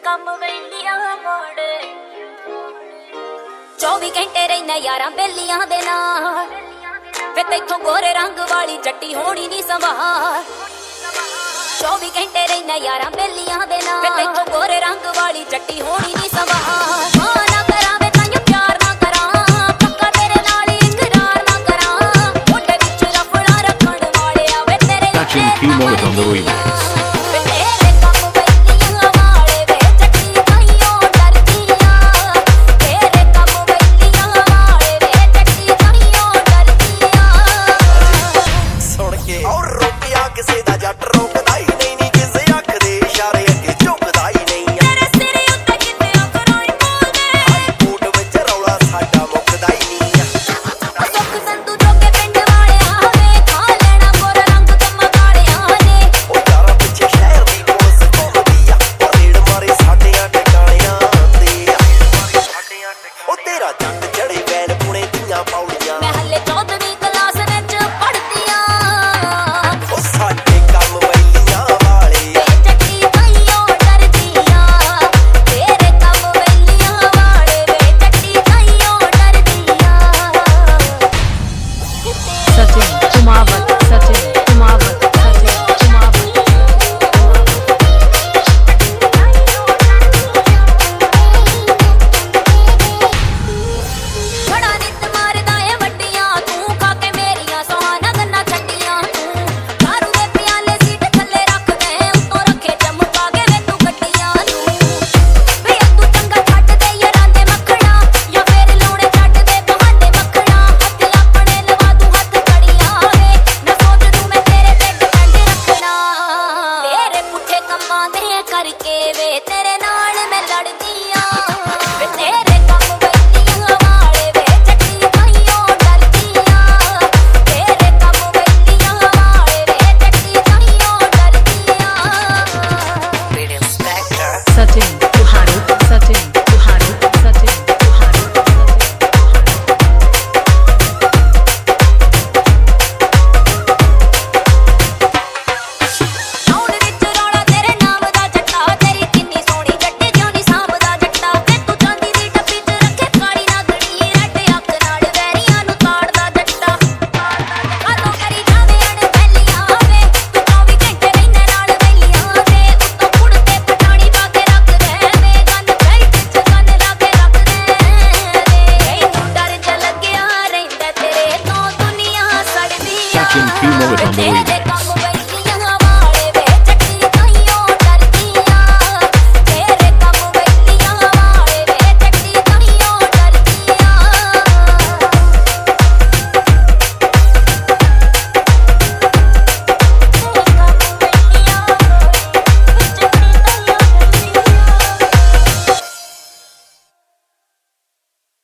ਕੰਮ ਵੇਲੀਆਂ ਮੋੜੇ 24 ਘੰਟੇ ਰਹਿਣਾ ਯਾਰਾਂ ਬੇਲੀਆਂ ਦੇ ਨਾਲ ਵੇ ਤੈਥੋਂ ਗੋਰੇ ਰੰਗ ਵਾਲੀ ਜੱਟੀ ਹੋਣੀ ਨਹੀਂ ਸੰਭਾਲ 24 ਘੰਟੇ ਰਹਿਣਾ ਯਾਰਾਂ ਬੇਲੀਆਂ ਦੇ ਨਾਲ ਵੇ ਤੈਥੋਂ ਗੋਰੇ ਰੰਗ ਵਾਲੀ ਜੱਟੀ ਹੋਣੀ ਨਹੀਂ ਸੰਭਾਲ ਮਾਂ ਨਾ ਕਰਾਂ ਵੇ ਤਾਈਂ ਪਿਆਰ ਨਾ ਕਰਾਂ ਪੱਕਾ ਤੇਰੇ ਨਾਲ ਇਕਰਾਰ ਨਾ ਕਰਾਂ ਮੁੰਡੇ ਵਿੱਚ ਰਫੜਾ ਰੱਖਣ ਵਾਲਿਆ ਵੇ ਤੇਰੇ on the remix. ਕਰਕੇ ਵੇ ਤੇਰੇ ਨਾਲ ਮੈਂ ਲੜਦੀ ਆਂ ਵੇ ਤੇਰੇ